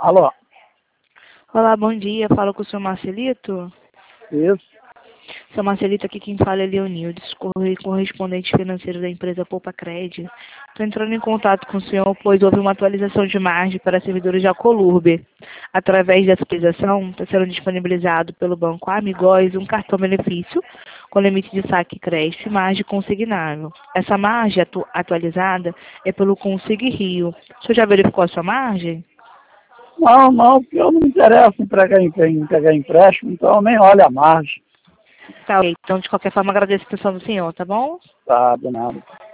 Alô? Olá, bom dia. Falo com o senhor Marcelito. Isso. Seu Marcelito, aqui quem fala é Leonildes, correspondente financeiro da empresa Poupa Cred. Estou entrando em contato com o senhor, pois houve uma atualização de margem para servidores da Colurbe. Através dessa atualização, está sendo disponibilizado pelo Banco Amigóis um cartão benefício com limite de saque crédito e margem consignável. Essa margem atualizada é pelo Consig Rio. O senhor já verificou a sua margem? Não, porque eu não me interesso em pegar empréstimo, então eu nem olho a margem. Tá, ok. Então, de qualquer forma, agradeço a atenção do senhor, tá bom? Tá, de nada.